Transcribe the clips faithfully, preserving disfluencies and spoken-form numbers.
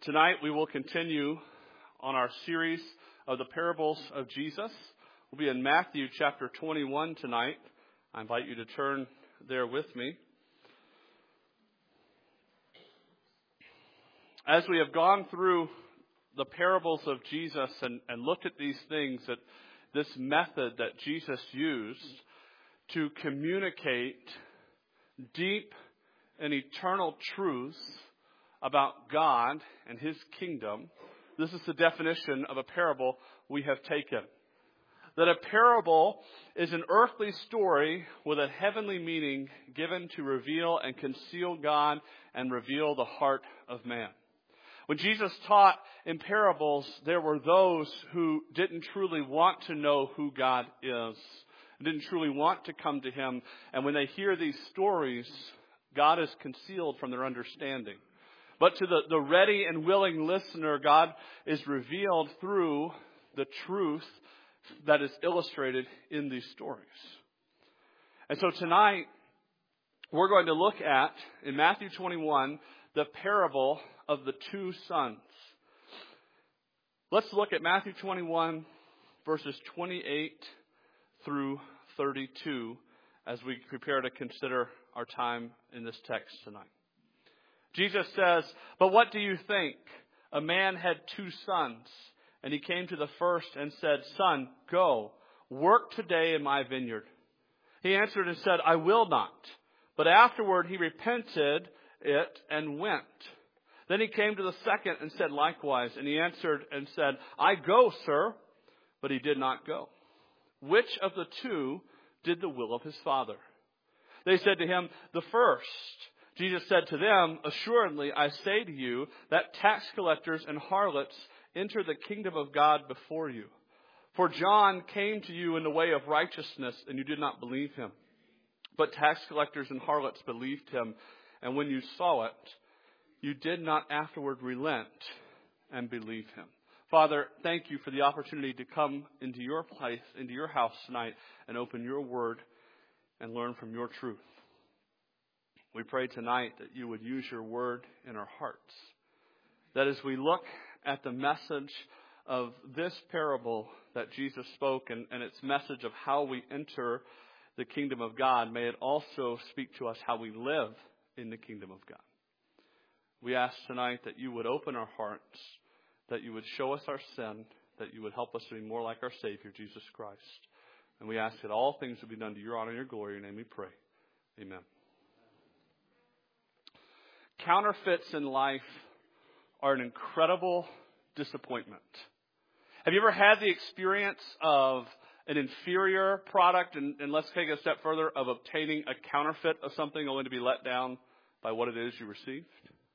Tonight we will continue on our series of the parables of Jesus. We'll be in Matthew chapter twenty-one tonight. I invite you to turn there with me. As we have gone through the parables of Jesus and, and looked at these things, that this method that Jesus used to communicate deep and eternal truths about God and His kingdom, this is the definition of a parable we have taken. That a parable is an earthly story with a heavenly meaning given to reveal and conceal God and reveal the heart of man. When Jesus taught in parables, there were those who didn't truly want to know who God is, didn't truly want to come to Him. And when they hear these stories, God is concealed from their understanding. But to the, the ready and willing listener, God is revealed through the truth that is illustrated in these stories. And so tonight, we're going to look at, in Matthew twenty-one, the parable of the two sons. Let's look at Matthew twenty-one, verses twenty-eight through thirty-two, as we prepare to consider our time in this text tonight. Jesus says, "But what do you think? A man had two sons, and he came to the first and said, 'Son, go, work today in my vineyard.' He answered and said, 'I will not.' But afterward he repented it and went. Then he came to the second and said likewise, and he answered and said, 'I go, sir.' But he did not go. Which of the two did the will of his father?" They said to him, "The first." Jesus said to them, "Assuredly, I say to you that tax collectors and harlots enter the kingdom of God before you. For John came to you in the way of righteousness, and you did not believe him. But tax collectors and harlots believed him, and when you saw it, you did not afterward relent and believe him." Father, thank you for the opportunity to come into your place, into your house tonight, and open your word and learn from your truth. We pray tonight that you would use your word in our hearts. That as we look at the message of this parable that Jesus spoke and, and its message of how we enter the kingdom of God, may it also speak to us how we live in the kingdom of God. We ask tonight that you would open our hearts, that you would show us our sin, that you would help us to be more like our Savior, Jesus Christ. And we ask that all things would be done to your honor and your glory. In your name we pray. Amen. Counterfeits in life are an incredible disappointment. Have you ever had the experience of an inferior product, and, and let's take it a step further, of obtaining a counterfeit of something only to be let down by what it is you received?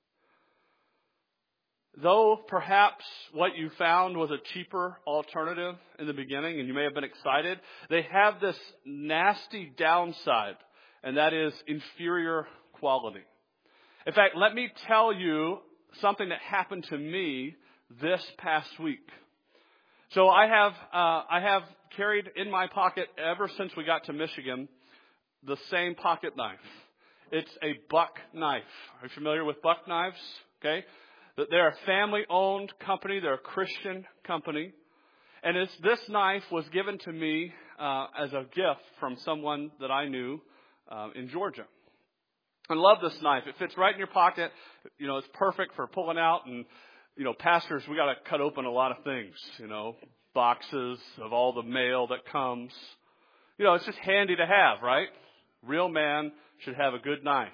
Though perhaps what you found was a cheaper alternative in the beginning, and you may have been excited, they have this nasty downside, and that is inferior quality. In fact, let me tell you something that happened to me this past week. So I have uh, I have carried in my pocket ever since we got to Michigan the same pocket knife. It's a buck knife. Are you familiar with buck knives? Okay, they're a family-owned company. They're a Christian company, and it's, this knife was given to me uh, as a gift from someone that I knew uh, in Georgia. I love this knife. It fits right in your pocket. You know, it's perfect for pulling out. And, you know, pastors, we got to cut open a lot of things, you know, boxes of all the mail that comes. You know, it's just handy to have, right? Real man should have a good knife.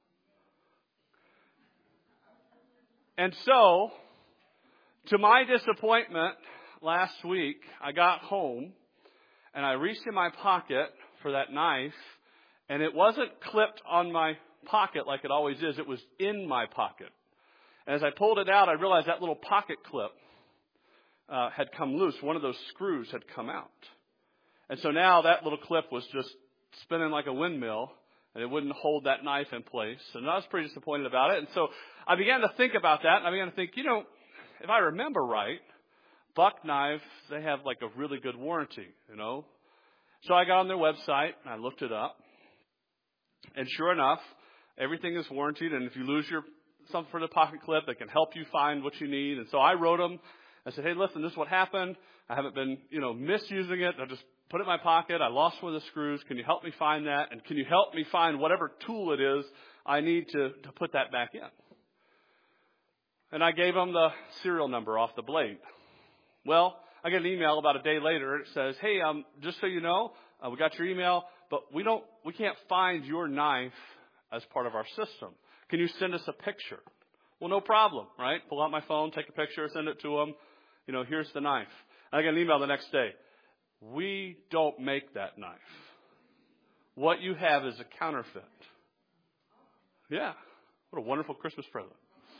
And so, to my disappointment, last week, I got home and I reached in my pocket for that knife, and it wasn't clipped on my pocket like it always is. It was in my pocket. And as I pulled it out, I realized that little pocket clip uh, had come loose. One of those screws had come out. And so now that little clip was just spinning like a windmill, and it wouldn't hold that knife in place. And I was pretty disappointed about it. And so I began to think about that, and I began to think, you know, if I remember right, buck knives, they have like a really good warranty, you know. So I got on their website, and I looked it up. And sure enough, everything is warranted, and if you lose your something for the pocket clip that can help you find what you need. And so I wrote them. I said, hey, listen, this is what happened. I haven't been, you know, misusing it. I just put it in my pocket. I lost one of the screws. Can you help me find that? And can you help me find whatever tool it is I need to, to put that back in? And I gave them the serial number off the blade. Well, I get an email about a day later. It says, hey, um, just so you know, uh, we got your email, but we don't, we can't find your knife as part of our system. Can you send us a picture? Well, no problem, right? Pull out my phone, take a picture, send it to them. You know, here's the knife. And I get an email the next day. We don't make that knife. What you have is a counterfeit. Yeah. What a wonderful Christmas present.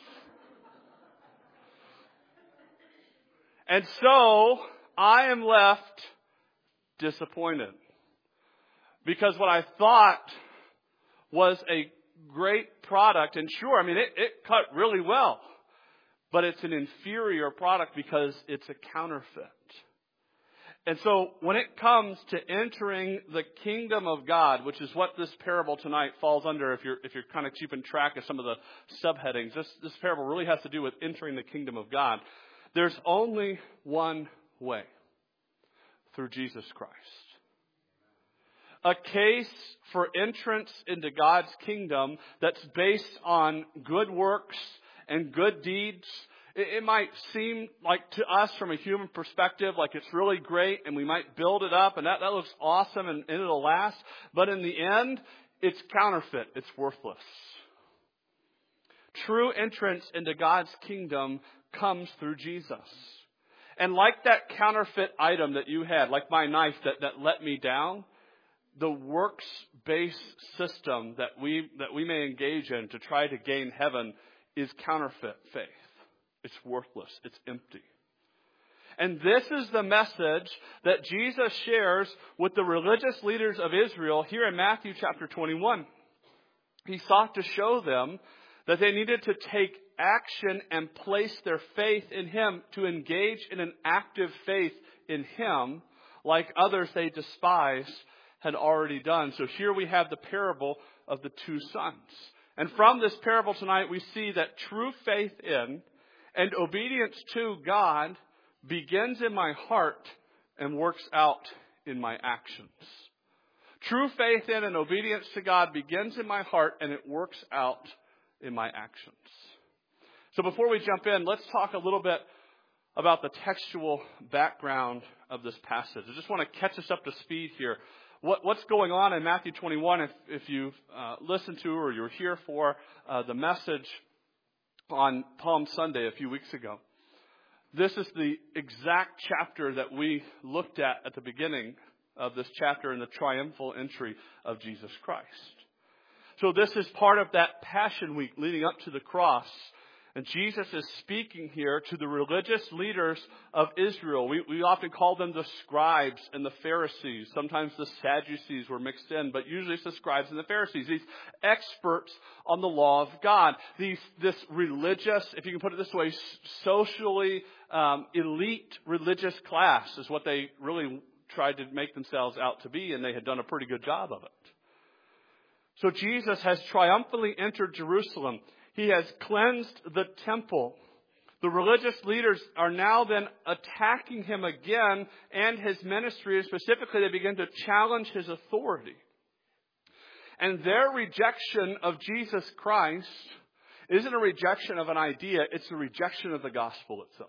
And so I am left disappointed. Because what I thought was a great product, and sure, I mean, it, it cut really well. But it's an inferior product because it's a counterfeit. And so when it comes to entering the kingdom of God, which is what this parable tonight falls under, if you're if you're kind of keeping track of some of the subheadings, this, this parable really has to do with entering the kingdom of God. There's only one way, through Jesus Christ. A case for entrance into God's kingdom that's based on good works and good deeds. It might seem like to us from a human perspective like it's really great and we might build it up and that, that looks awesome and, and it'll last. But in the end, it's counterfeit. It's worthless. True entrance into God's kingdom comes through Jesus. And like that counterfeit item that you had, like my knife that, that let me down, the works-based system that we that we may engage in to try to gain heaven is counterfeit faith. It's worthless. It's empty. And this is the message that Jesus shares with the religious leaders of Israel here in Matthew chapter twenty-one. He sought to show them that they needed to take action and place their faith in Him, to engage in an active faith in Him like others they despise had already done. So here we have the parable of the two sons. And from this parable tonight, we see that true faith in and obedience to God begins in my heart and works out in my actions. True faith in and obedience to God begins in my heart and it works out in my actions. So before we jump in, let's talk a little bit about the textual background of this passage. I just want to catch us up to speed here. What, what's going on in Matthew twenty-one, if, if you've uh, listened to or you're here for uh, the message on Palm Sunday a few weeks ago. This is the exact chapter that we looked at at the beginning of this chapter in the triumphal entry of Jesus Christ. So this is part of that Passion Week leading up to the cross. And Jesus is speaking here to the religious leaders of Israel. We, we often call them the scribes and the Pharisees. Sometimes the Sadducees were mixed in, but usually it's the scribes and the Pharisees. These experts on the law of God. These, this religious, if you can put it this way, socially um, elite religious class is what they really tried to make themselves out to be, and they had done a pretty good job of it. So Jesus has triumphantly entered Jerusalem. He has cleansed the temple. The religious leaders are now then attacking him again and his ministry. And specifically, they begin to challenge his authority. And their rejection of Jesus Christ isn't a rejection of an idea. It's a rejection of the gospel itself.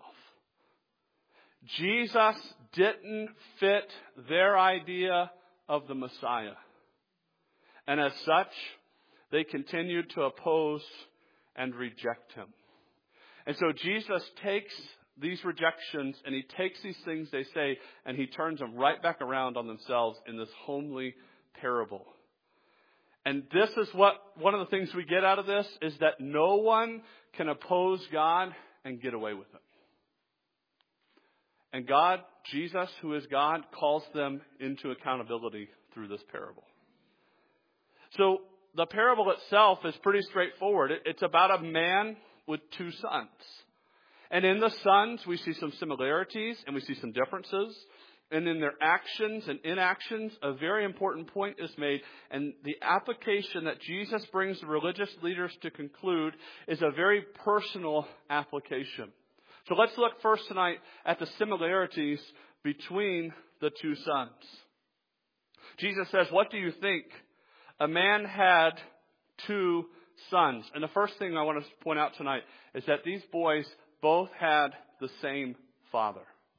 Jesus didn't fit their idea of the Messiah. And as such, they continued to oppose and reject him. And so Jesus takes these rejections and he takes these things they say and he turns them right back around on themselves in this homely parable. And this is what one of the things we get out of this is that no one can oppose God and get away with it. And God, Jesus, who is God, calls them into accountability through this parable. So the parable itself is pretty straightforward. It's about a man with two sons. And in the sons, we see some similarities and we see some differences. and in their actions and inactions, a very important point is made. And the application that Jesus brings the religious leaders to conclude is a very personal application. So let's look first tonight at the similarities between the two sons. Jesus says, what do you think? A man had two sons. And the first thing I want to point out tonight is that these boys both had the same father.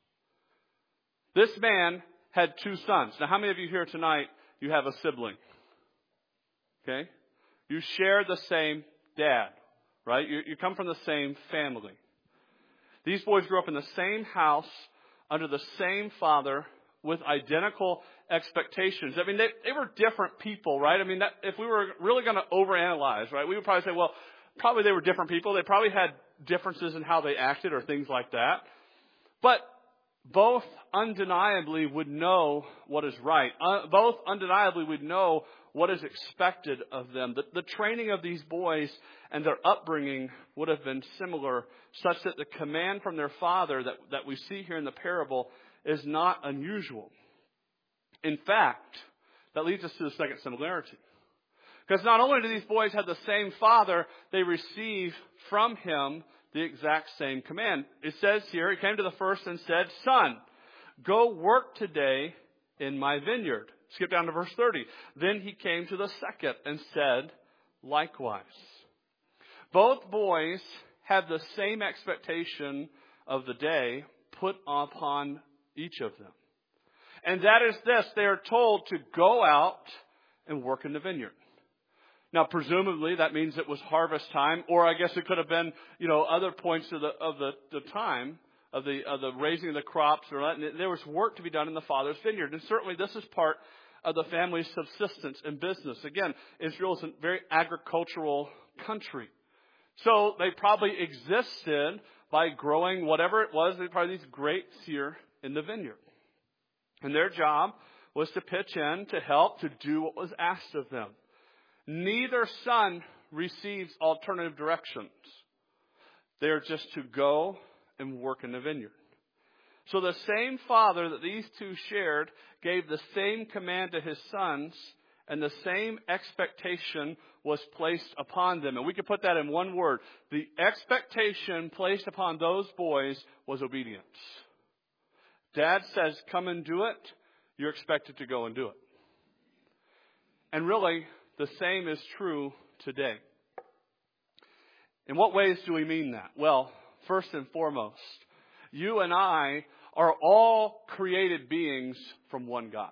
This man had two sons. Now, how many of you here tonight, you have a sibling? Okay? You share the same dad, right? You, you come from the same family. These boys grew up in the same house, under the same father, with identical expectations. I mean, they, they were different people, right? I mean, that, if we were really going to overanalyze, right, we would probably say, well, probably they were different people. They probably had differences in how they acted or things like that. But both undeniably would know what is right. Uh, both undeniably would know what is expected of them. The, the training of these boys and their upbringing would have been similar, such that the command from their father that, that we see here in the parable is not unusual. In fact, that leads us to the second similarity. Because not only do these boys have the same father, they receive from him the exact same command. It says here, he came to the first and said, "Son, go work today in my vineyard." Skip down to verse thirty. Then he came to the second and said, likewise. Both boys have the same expectation of the day put upon each of them. And that is this: they are told to go out and work in the vineyard. Now, presumably, that means it was harvest time, or I guess it could have been, you know, other points of the of the, the time of the of the raising of the crops, or that. And there was work to be done in the father's vineyard, and certainly this is part of the family's subsistence and business. Again, Israel is a very agricultural country, so they probably existed by growing whatever it was. They probably these grapes here in the vineyard, and their job was to pitch in to help to do what was asked of them. Neither son receives alternative directions. They are just to go and work in the vineyard. So the same father that these two shared gave the same command to his sons, and the same expectation was placed upon them. And we could put that in one word. The expectation placed upon those boys was obedience. Dad says, come and do it. You're expected to go and do it. And really, the same is true today. In what ways do we mean that? Well, first and foremost, you and I are all created beings from one God.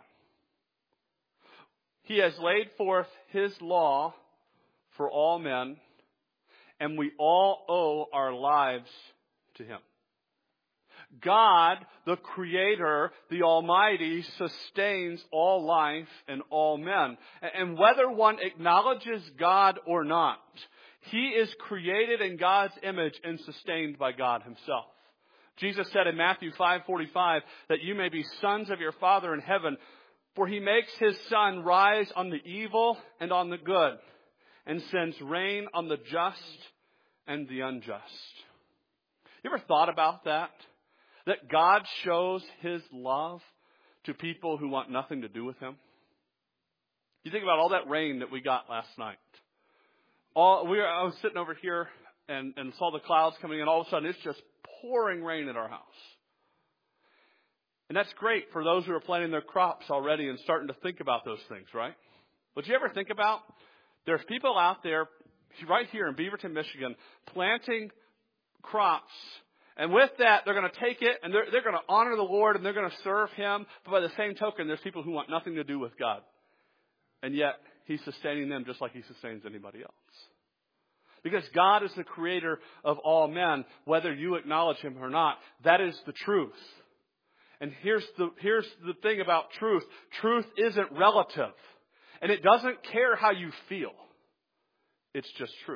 He has laid forth His law for all men, and we all owe our lives to Him. God, the Creator, the Almighty, sustains all life and all men. And whether one acknowledges God or not, He is created in God's image and sustained by God Himself. Jesus said in Matthew five forty-five that you may be sons of your Father in heaven, for He makes His sun rise on the evil and on the good, and sends rain on the just and the unjust. You ever thought about that? That God shows His love to people who want nothing to do with Him? You think about all that rain that we got last night. All we were, I was sitting over here and, and saw the clouds coming in. All of a sudden, it's just pouring rain at our house. And that's great for those who are planting their crops already and starting to think about those things, right? But you ever think about, there's people out there right here in Beaverton, Michigan, planting crops. And with that, they're going to take it and they're, they're going to honor the Lord and they're going to serve Him. But by the same token, there's people who want nothing to do with God. And yet, He's sustaining them just like He sustains anybody else. Because God is the creator of all men, whether you acknowledge Him or not. That is the truth. And here's the, here's the thing about truth. Truth isn't relative. And it doesn't care how you feel. It's just true.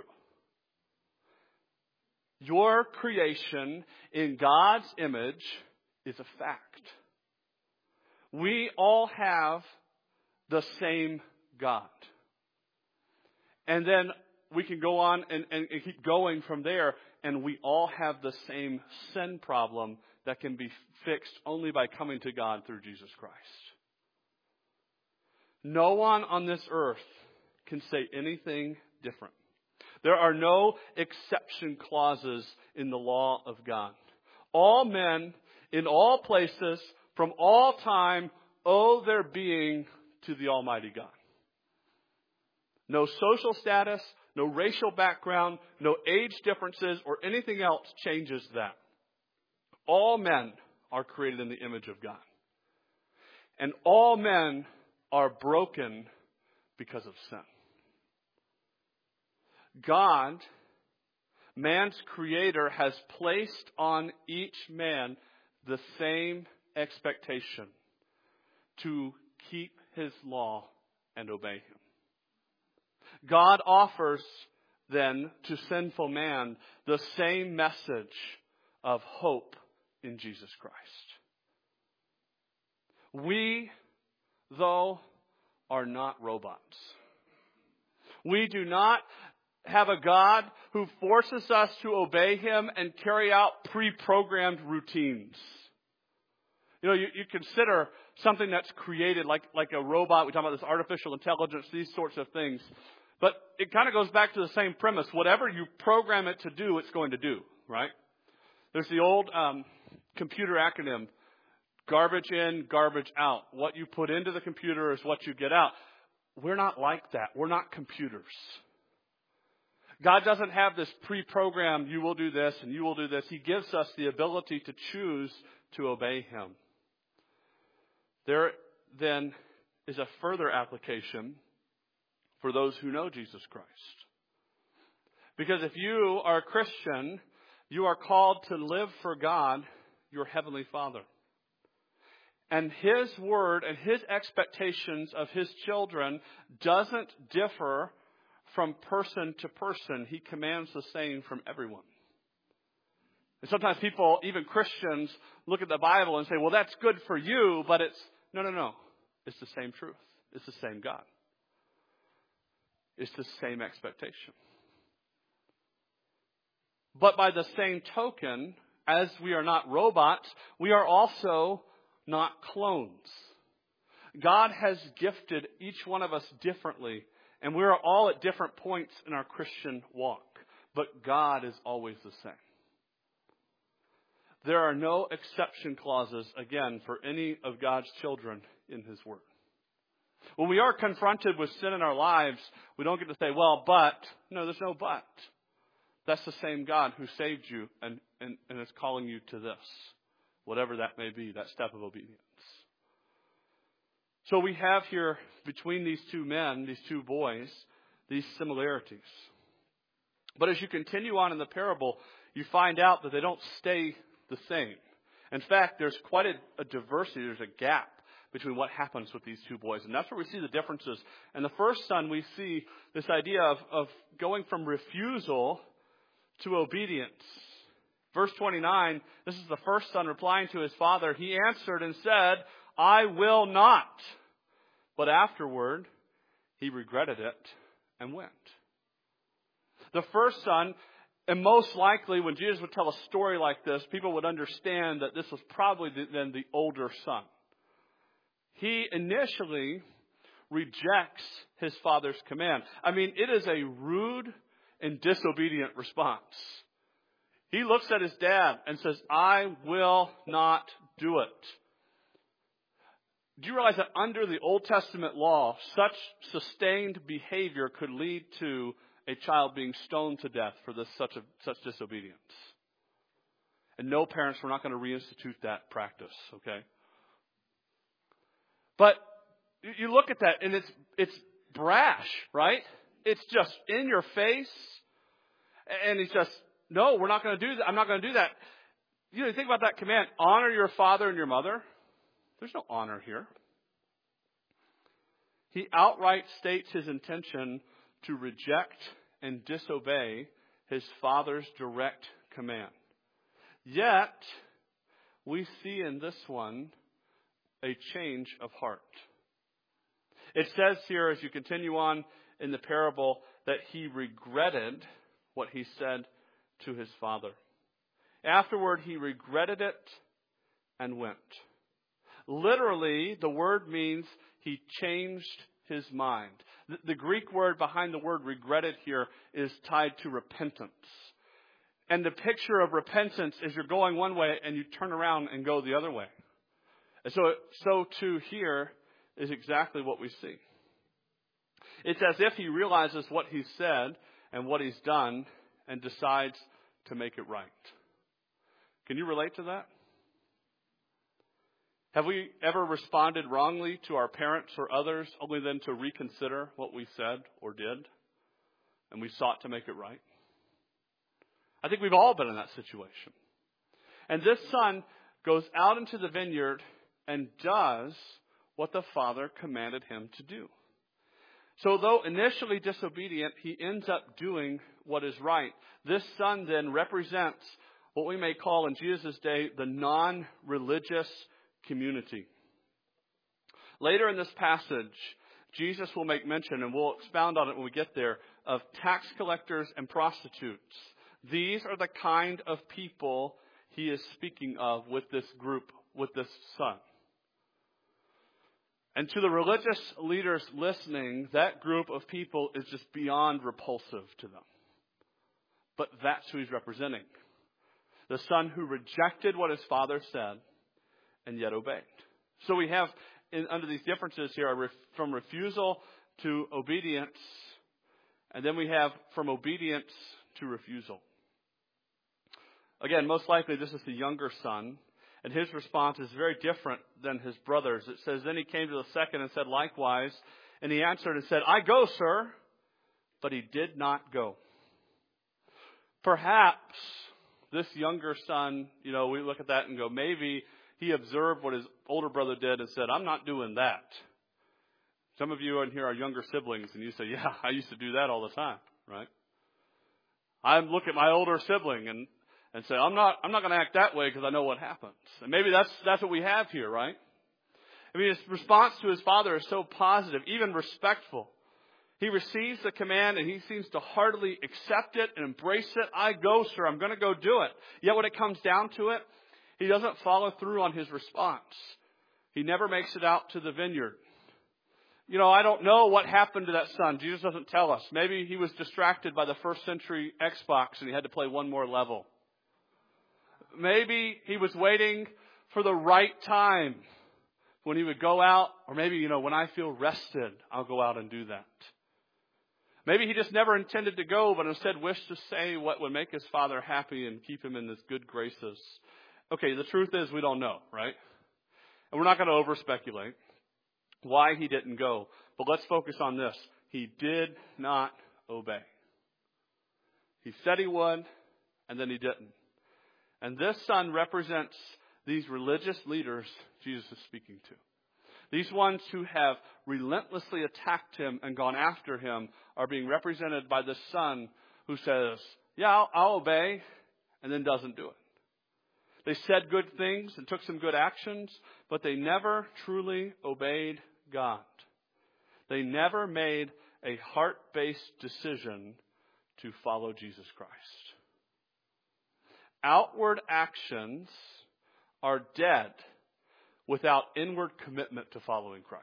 Your creation in God's image is a fact. We all have the same God. And then we can go on and, and, and keep going from there. and we all have the same sin problem that can be fixed only by coming to God through Jesus Christ. No one on this earth can say anything different. There are no exception clauses in the law of God. All men in all places from all time owe their being to the Almighty God. No social status, no racial background, no age differences, or anything else changes that. All men are created in the image of God. And all men are broken because of sin. God, man's creator, has placed on each man the same expectation to keep his law and obey him. God offers then to sinful man the same message of hope in Jesus Christ. We, though, are not robots. We do not have a God who forces us to obey him and carry out pre-programmed routines. You know, you, you consider something that's created like, like a robot. We talk about this artificial intelligence, these sorts of things. But it kind of goes back to the same premise. Whatever you program it to do, it's going to do, right? There's the old um, computer acronym, garbage in, garbage out. What you put into the computer is what you get out. We're not like that. We're not computers. God doesn't have this pre-programmed, you will do this and you will do this. He gives us the ability to choose to obey him. There then is a further application for those who know Jesus Christ. Because if you are a Christian, you are called to live for God, your heavenly Father. And his word and his expectations of his children doesn't differ from person to person. He commands the same from everyone. And sometimes people, even Christians, look at the Bible and say, well, that's good for you, but it's, no, no, no. It's the same truth. It's the same God. It's the same expectation. But by the same token, as we are not robots, we are also not clones. God has gifted each one of us differently, and we are all at different points in our Christian walk. But God is always the same. There are no exception clauses, again, for any of God's children in his word. When we are confronted with sin in our lives, we don't get to say, well, but. No, there's no but. That's the same God who saved you and, and, and is calling you to this, whatever that may be, that step of obedience. So we have here, between these two men, these two boys, these similarities. But as you continue on in the parable, you find out that they don't stay the same. In fact, there's quite a, a diversity, there's a gap between what happens with these two boys. And that's where we see the differences. And the first son, we see this idea of, of going from refusal to obedience. Verse twenty-nine, this is the first son replying to his father. He answered and said, I will not. But afterward, he regretted it and went. The first son, and most likely when Jesus would tell a story like this, people would understand that this was probably the, then the older son. He initially rejects his father's command. I mean, it is a rude and disobedient response. He looks at his dad and says, I will not do it. Do you realize that under the Old Testament law, such sustained behavior could lead to a child being stoned to death for this such a, such disobedience? And no parents were not going to reinstitute that practice, okay? But you look at that and it's it's brash, right? It's just in your face. And he's just, no, we're not going to do that. I'm not going to do that. You know, you think about that command, honor your father and your mother. There's no honor here. He outright states his intention to reject and disobey his father's direct command. Yet, we see in this one a change of heart. It says here, as you continue on in the parable, that he regretted what he said to his father. Afterward, he regretted it and went. Literally, the word means he changed his mind. The, the Greek word behind the word regretted here is tied to repentance. And the picture of repentance is you're going one way and you turn around and go the other way. And so, so too here is exactly what we see. It's as if he realizes what he's said and what he's done and decides to make it right. Can you relate to that? Have we ever responded wrongly to our parents or others only then to reconsider what we said or did and we sought to make it right? I think we've all been in that situation. And this son goes out into the vineyard and does what the father commanded him to do. So though initially disobedient, he ends up doing what is right. This son then represents what we may call in Jesus' day the non-religious community. Later in this passage, Jesus will make mention, and we'll expound on it when we get there, of tax collectors and prostitutes. These are the kind of people he is speaking of with this group, with this son. And to the religious leaders listening, that group of people is just beyond repulsive to them. But that's who he's representing. The son who rejected what his father said and yet obeyed. So we have, in, under these differences here, ref, from refusal to obedience, and then we have from obedience to refusal. Again, most likely this is the younger son, and his response is very different than his brothers. It says, then he came to the second and said likewise, and he answered and said, I go, sir, but he did not go. Perhaps this younger son, you know, we look at that and go, maybe he observed what his older brother did and said, I'm not doing that. Some of you in here are younger siblings, and you say, yeah, I used to do that all the time, right? I look at my older sibling and, and say, I'm not I'm not going to act that way because I know what happens. And maybe that's that's what we have here, right? I mean, his response to his father is so positive, even respectful. He receives the command and he seems to heartily accept it and embrace it. I go, sir, I'm going to go do it. Yet when it comes down to it, he doesn't follow through on his response. He never makes it out to the vineyard. You know, I don't know what happened to that son. Jesus doesn't tell us. Maybe he was distracted by the first century Xbox and he had to play one more level. Maybe he was waiting for the right time when he would go out. Or maybe, you know, when I feel rested, I'll go out and do that. Maybe he just never intended to go, but instead wished to say what would make his father happy and keep him in his good graces. Okay, the truth is we don't know, right? And we're not going to over-speculate why he didn't go. But let's focus on this. He did not obey. He said he would, and then he didn't. And this son represents these religious leaders Jesus is speaking to. These ones who have relentlessly attacked him and gone after him are being represented by the son who says, yeah, I'll, I'll obey, and then doesn't do it. They said good things and took some good actions, but they never truly obeyed God. They never made a heart-based decision to follow Jesus Christ. Outward actions are dead without inward commitment to following Christ.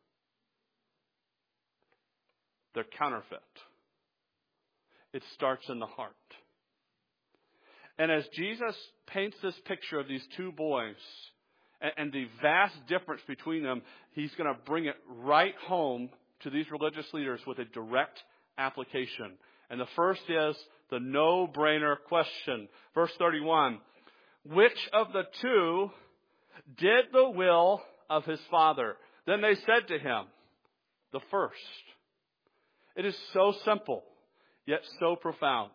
They're counterfeit. It starts in the heart. And as Jesus paints this picture of these two boys and, and the vast difference between them, he's going to bring it right home to these religious leaders with a direct application. And the first is the no-brainer question. Verse thirty-one, which of the two did the will of his father? Then they said to him, the first. It is so simple, yet so profound.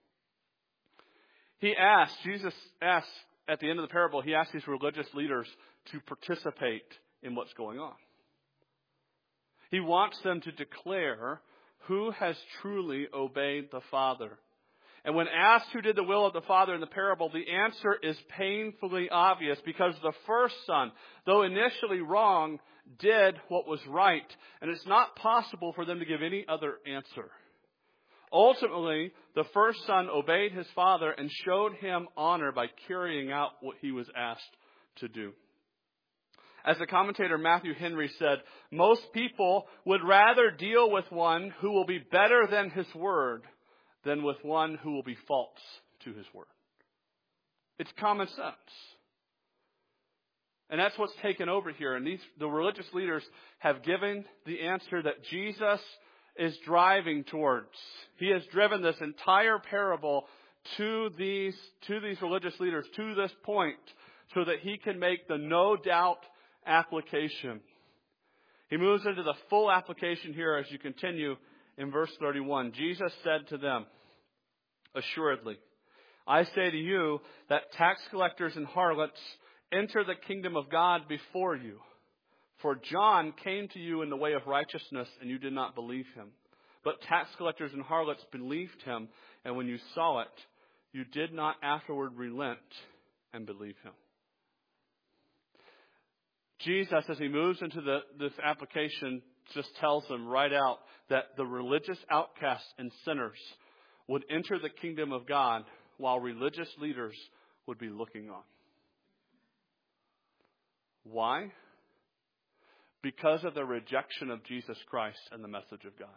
He asked, Jesus asked at the end of the parable, he asked these religious leaders to participate in what's going on. He wants them to declare who has truly obeyed the Father. And when asked who did the will of the Father in the parable, the answer is painfully obvious because the first son, though initially wrong, did what was right. And it's not possible for them to give any other answer. Ultimately, the first son obeyed his father and showed him honor by carrying out what he was asked to do. As the commentator Matthew Henry said, most people would rather deal with one who will be better than his word than with one who will be false to his word. It's common sense. And that's what's taken over here. And these, the religious leaders have given the answer that Jesus is driving towards. He has driven this entire parable to these, to these religious leaders, to this point, so that he can make the no doubt application. He moves into the full application here as you continue in verse thirty-one. Jesus said to them, assuredly, I say to you that tax collectors and harlots enter the kingdom of God before you. For John came to you in the way of righteousness, and you did not believe him. But tax collectors and harlots believed him, and when you saw it, you did not afterward relent and believe him. Jesus, as he moves into the, this application, just tells them right out that the religious outcasts and sinners would enter the kingdom of God while religious leaders would be looking on. Why? Because of their rejection of Jesus Christ and the message of God.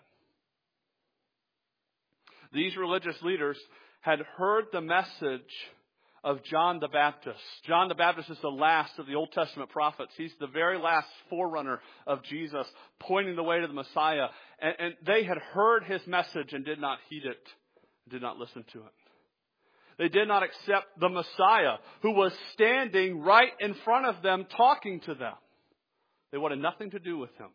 These religious leaders had heard the message of John the Baptist. John the Baptist is the last of the Old Testament prophets. He's the very last forerunner of Jesus, pointing the way to the Messiah. And, and they had heard his message and did not heed it, did not listen to it. They did not accept the Messiah, who was standing right in front of them, talking to them. They wanted nothing to do with him.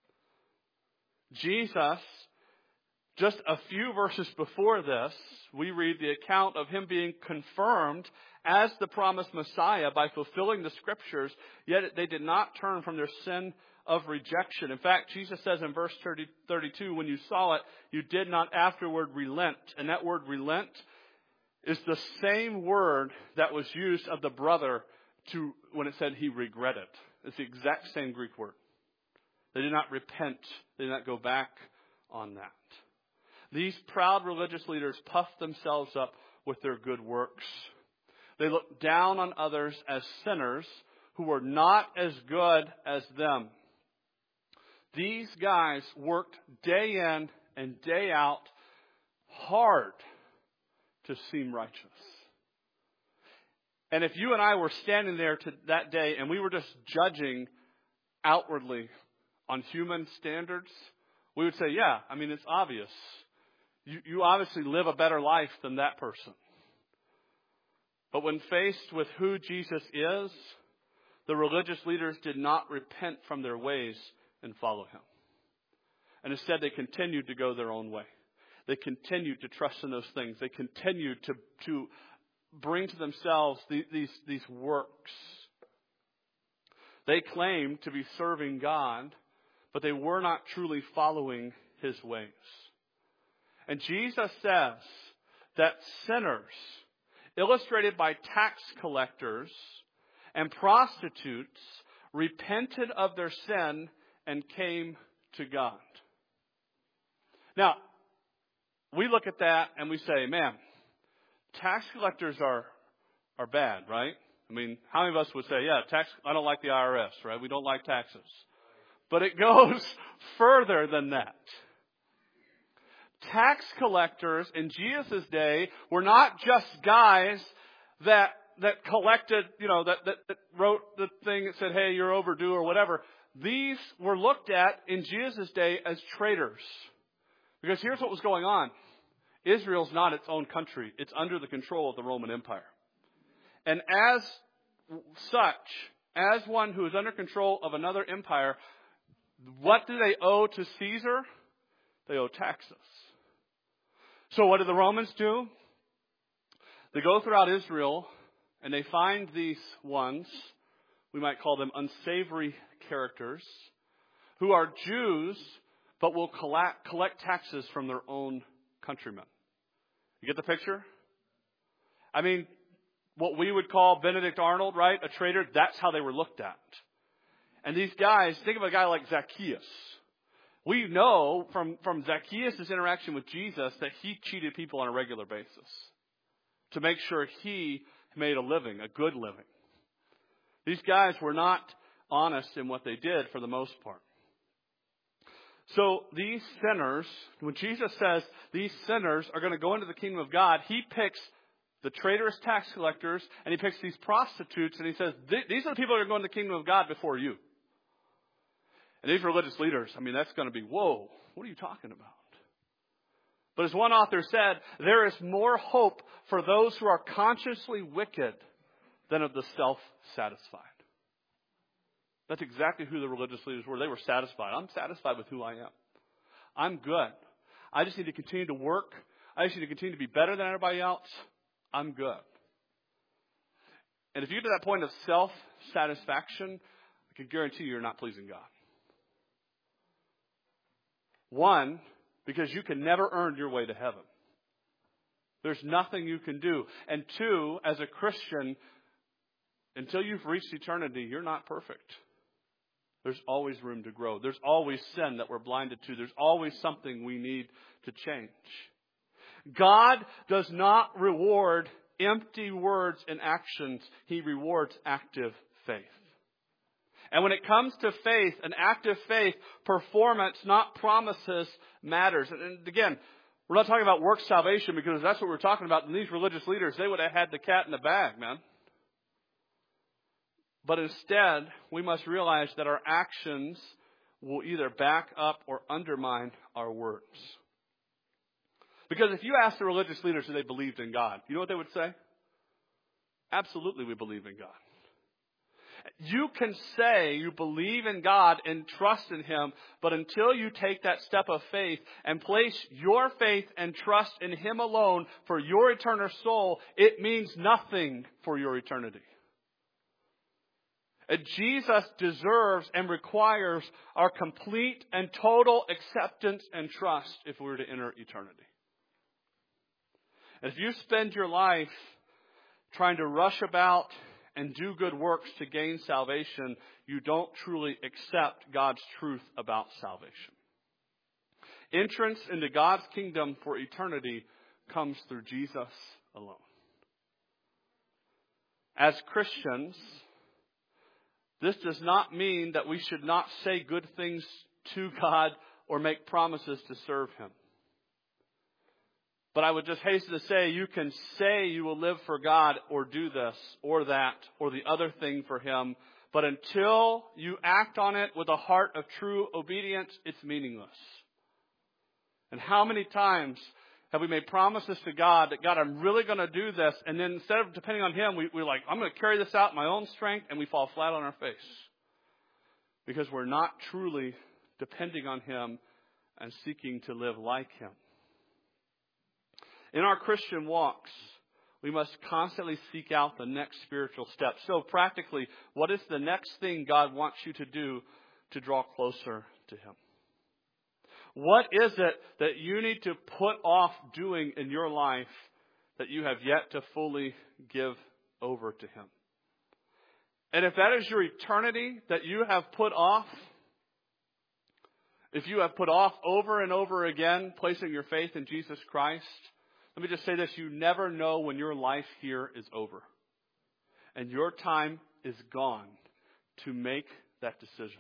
Jesus, just a few verses before this, we read the account of him being confirmed as the promised Messiah by fulfilling the Scriptures, yet they did not turn from their sin of rejection. In fact, Jesus says in verse thirty, thirty-two, when you saw it, you did not afterward relent. And that word relent is the same word that was used of the brother to when it said he regretted. It's the exact same Greek word. They did not repent. They did not go back on that. These proud religious leaders puffed themselves up with their good works. They looked down on others as sinners who were not as good as them. These guys worked day in and day out hard to seem righteous. And if you and I were standing there to that day and we were just judging outwardly on human standards, we would say, yeah, I mean, it's obvious. You, you obviously live a better life than that person. But when faced with who Jesus is, the religious leaders did not repent from their ways and follow him. And instead, they continued to go their own way. They continued to trust in those things. They continued to, to bring to themselves these, these, these works. They claimed to be serving God, but they were not truly following his ways. And Jesus says that sinners, illustrated by tax collectors and prostitutes, repented of their sin and came to God. Now, we look at that and we say, man, tax collectors are are bad, right? I mean, how many of us would say, yeah, tax, I don't like the I R S, right? We don't like taxes. But it goes further than that. Tax collectors in Jesus' day were not just guys that that collected, you know, that, that, that wrote the thing that said, hey, you're overdue or whatever. These were looked at in Jesus' day as traitors. Because here's what was going on. Israel's not its own country. It's under the control of the Roman Empire. And as such, as one who is under control of another empire, what do they owe to Caesar? They owe taxes. So what do the Romans do? They go throughout Israel and they find these ones, we might call them unsavory characters, who are Jews but will collect, collect taxes from their own countrymen. You get the picture? I mean, what we would call Benedict Arnold, right? A traitor, that's how they were looked at. And these guys, think of a guy like Zacchaeus. We know from, from Zacchaeus' interaction with Jesus that he cheated people on a regular basis to make sure he made a living, a good living. These guys were not honest in what they did for the most part. So these sinners, when Jesus says these sinners are going to go into the kingdom of God, he picks the traitorous tax collectors and he picks these prostitutes and he says, these are the people that are going to the kingdom of God before you. And these religious leaders, I mean, that's going to be, whoa, what are you talking about? But as one author said, there is more hope for those who are consciously wicked than of the self-satisfied. That's exactly who the religious leaders were. They were satisfied. I'm satisfied with who I am. I'm good. I just need to continue to work. I just need to continue to be better than everybody else. I'm good. And if you get to that point of self-satisfaction, I can guarantee you you're not pleasing God. One, because you can never earn your way to heaven. There's nothing you can do. And two, as a Christian, until you've reached eternity, you're not perfect. There's always room to grow. There's always sin that we're blinded to. There's always something we need to change. God does not reward empty words and actions. He rewards active faith. And when it comes to faith, an active faith, performance, not promises, matters. And again, we're not talking about work salvation because that's what we're talking about. And these religious leaders, they would have had the cat in the bag, man. But instead, we must realize that our actions will either back up or undermine our words. Because if you ask the religious leaders if they believed in God, you know what they would say? Absolutely, we believe in God. You can say you believe in God and trust in Him, but until you take that step of faith and place your faith and trust in Him alone for your eternal soul, it means nothing for your eternity. And Jesus deserves and requires our complete and total acceptance and trust if we were to enter eternity. And if you spend your life trying to rush about and do good works to gain salvation, you don't truly accept God's truth about salvation. Entrance into God's kingdom for eternity comes through Jesus alone. As Christians, this does not mean that we should not say good things to God or make promises to serve Him. But I would just hasten to say, you can say you will live for God or do this or that or the other thing for Him. But until you act on it with a heart of true obedience, it's meaningless. And how many times have we made promises to God that, God, I'm really going to do this. And then instead of depending on Him, we, we're like, I'm going to carry this out in my own strength. And we fall flat on our face. Because we're not truly depending on Him and seeking to live like Him. In our Christian walks, we must constantly seek out the next spiritual step. So practically, what is the next thing God wants you to do to draw closer to Him? What is it that you need to put off doing in your life that you have yet to fully give over to Him? And if that is your eternity that you have put off, if you have put off over and over again placing your faith in Jesus Christ, let me just say this, you never know when your life here is over. And your time is gone to make that decision.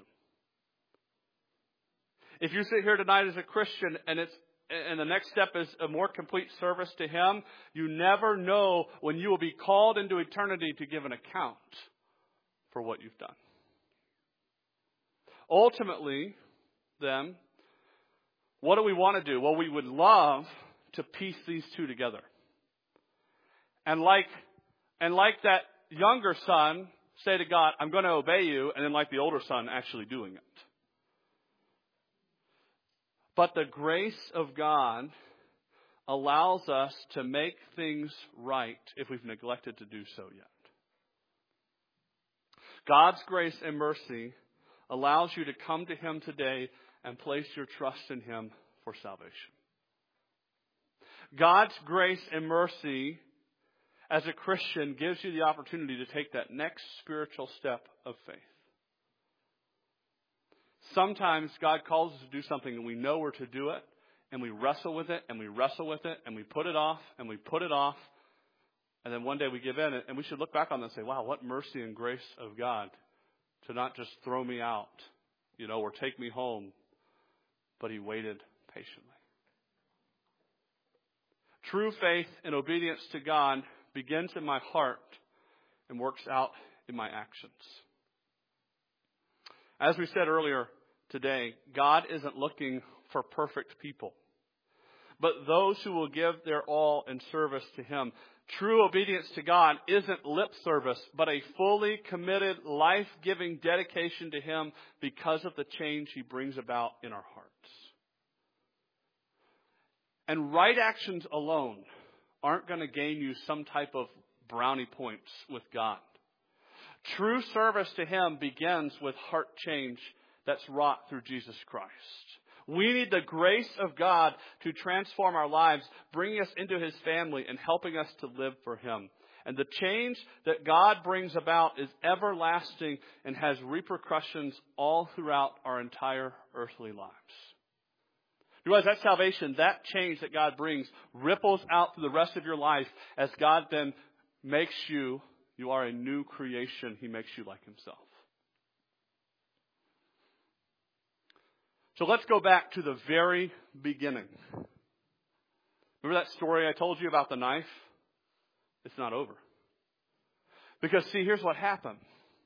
If you sit here tonight as a Christian and it's and the next step is a more complete service to Him, you never know when you will be called into eternity to give an account for what you've done. Ultimately, then, what do we want to do? Well, we would love to piece these two together. And like and like that younger son, say to God, I'm going to obey you, and then like the older son, actually doing it. But the grace of God allows us to make things right if we've neglected to do so yet. God's grace and mercy allows you to come to Him today and place your trust in Him for salvation. God's grace and mercy as a Christian gives you the opportunity to take that next spiritual step of faith. Sometimes God calls us to do something and we know we're to do it, and we wrestle with it, and we wrestle with it, and we put it off, and we put it off, and then one day we give in, and we should look back on that and say, wow, what mercy and grace of God to not just throw me out, you know, or take me home, but he waited patiently. True faith and obedience to God begins in my heart and works out in my actions. As we said earlier today, God isn't looking for perfect people, but those who will give their all in service to him. True obedience to God isn't lip service, but a fully committed, life-giving dedication to him because of the change he brings about in our hearts. And right actions alone aren't going to gain you some type of brownie points with God. True service to him begins with heart change that's wrought through Jesus Christ. We need the grace of God to transform our lives, bringing us into his family and helping us to live for him. And the change that God brings about is everlasting and has repercussions all throughout our entire earthly lives. You realize that salvation, that change that God brings, ripples out through the rest of your life as God then makes you, you are a new creation. He makes you like himself. So let's go back to the very beginning. Remember that story I told you about the knife? It's not over. Because, see, here's what happened.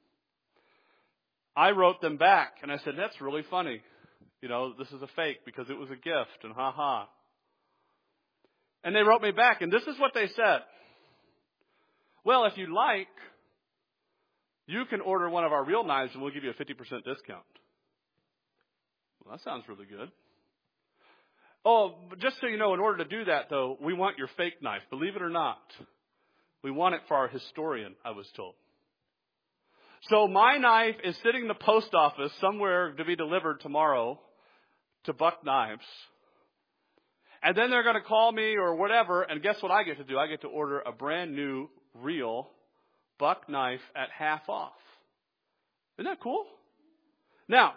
I wrote them back, and I said, that's really funny. You know, this is a fake because it was a gift, and ha-ha. And they wrote me back, and this is what they said. Well, if you like, you can order one of our real knives, and we'll give you a fifty percent discount. Well, that sounds really good. Oh, but just so you know, in order to do that, though, we want your fake knife. Believe it or not, we want it for our historian, I was told. So my knife is sitting in the post office somewhere to be delivered tomorrow to Buck Knives. And then they're going to call me or whatever, and guess what I get to do? I get to order a brand new, real Buck knife at half off. Isn't that cool? Now,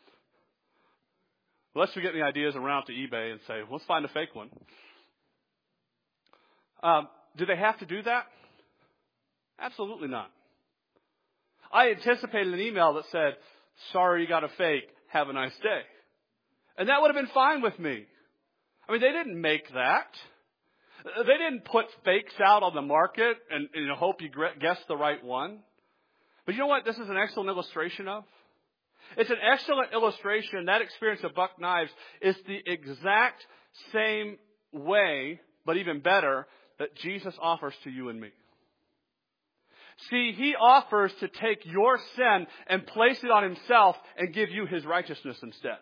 unless we get any ideas and run out to eBay and say, let's find a fake one. Um, do they have to do that? Absolutely not. I anticipated an email that said, sorry you got a fake, have a nice day. And that would have been fine with me. I mean, they didn't make that. They didn't put fakes out on the market and, and hope you guess the right one. But you know what this is an excellent illustration of? It's an excellent illustration. That experience of Buck Knives is the exact same way, but even better, that Jesus offers to you and me. See, he offers to take your sin and place it on himself and give you his righteousness instead.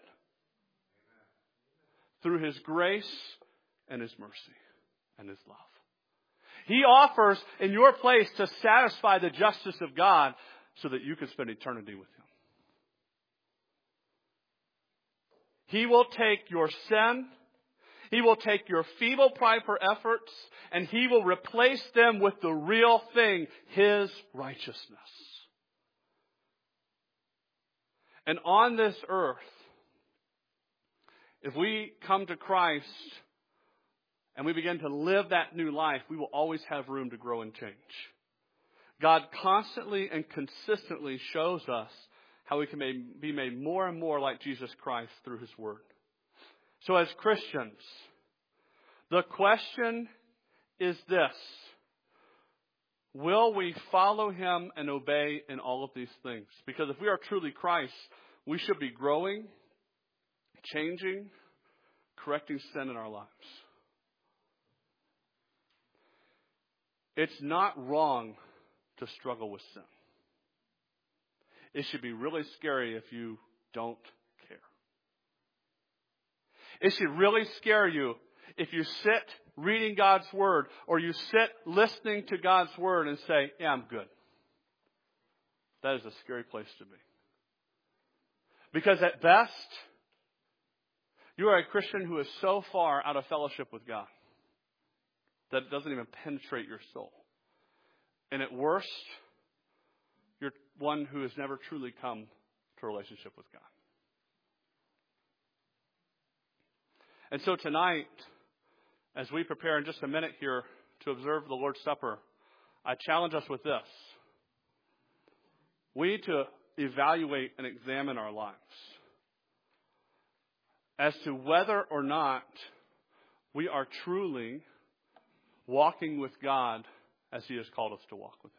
Through his grace and his mercy and his love. He offers in your place to satisfy the justice of God so that you can spend eternity with him. He will take your sin, he will take your feeble prideful efforts, and he will replace them with the real thing, his righteousness. And on this earth, if we come to Christ and we begin to live that new life, we will always have room to grow and change. God constantly and consistently shows us how we can be made more and more like Jesus Christ through his word. So as Christians, the question is this: will we follow him and obey in all of these things? Because if we are truly Christ, we should be growing, changing, correcting sin in our lives. It's not wrong to struggle with sin. It should be really scary if you don't care. It should really scare you if you sit reading God's word or you sit listening to God's word and say, yeah, I'm good. That is a scary place to be. Because at best, you are a Christian who is so far out of fellowship with God that it doesn't even penetrate your soul. And at worst, you're one who has never truly come to a relationship with God. And so tonight, as we prepare in just a minute here to observe the Lord's Supper, I challenge us with this. We need to evaluate and examine our lives as to whether or not we are truly walking with God as He has called us to walk with Him.